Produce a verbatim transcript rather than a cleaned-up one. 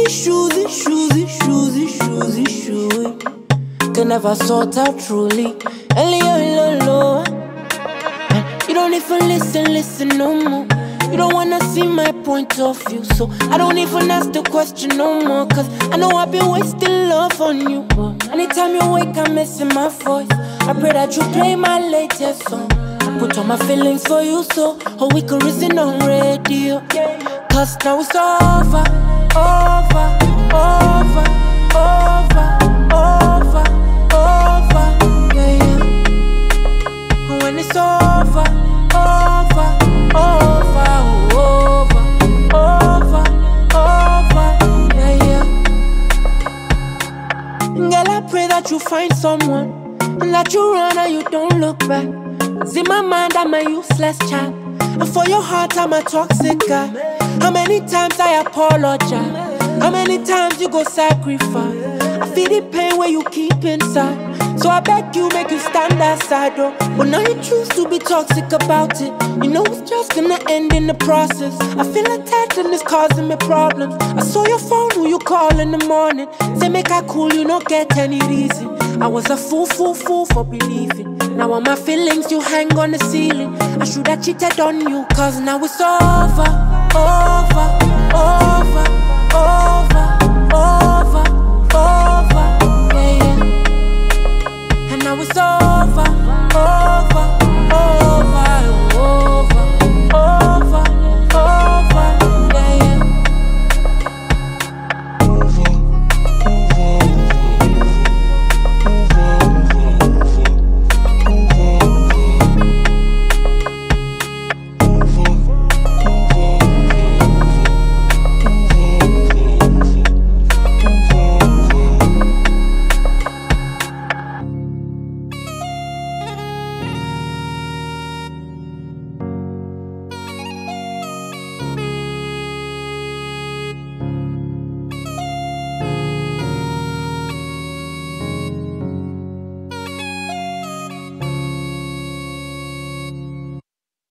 issues, issues, issues, issues, issues. Can never sort out truly. Hello, you don't even listen, listen no more. You don't wanna see my point of view, so I don't even ask the question no more. Cause I know I've been wasting love on you, but anytime you wake I'm missing my voice. I pray that you play my latest song. I put all my feelings for you, so oh, we could listen on radio. Cause now it's over, over, over, over, over, over, yeah, yeah. When it's over, over, over, over, over, over, yeah, yeah. Girl, I pray that you find someone and that you run and you don't look back. Cause in my mind I'm a useless child, and for your heart I'm a toxic guy. How many times I apologize? How many times you go sacrifice? I feel the pain where you keep inside, so I beg you, make you stand aside, oh. But now you choose to be toxic about it. You know it's just gonna end in the process. I feel attached and it's causing me problems. I saw your phone, who you call in the morning. Say make I cool, you don't get any reason. I was a fool, fool, fool for believing. Now all my feelings you hang on the ceiling. I should have cheated on you, cause now it's over, over, over, over.